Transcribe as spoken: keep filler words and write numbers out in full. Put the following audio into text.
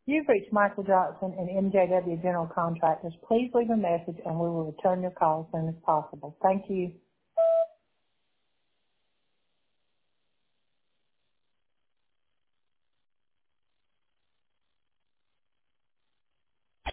You've reached Michael Johnson and M J W General Contractors. Please leave a message and we will return your call as soon as possible. Thank you.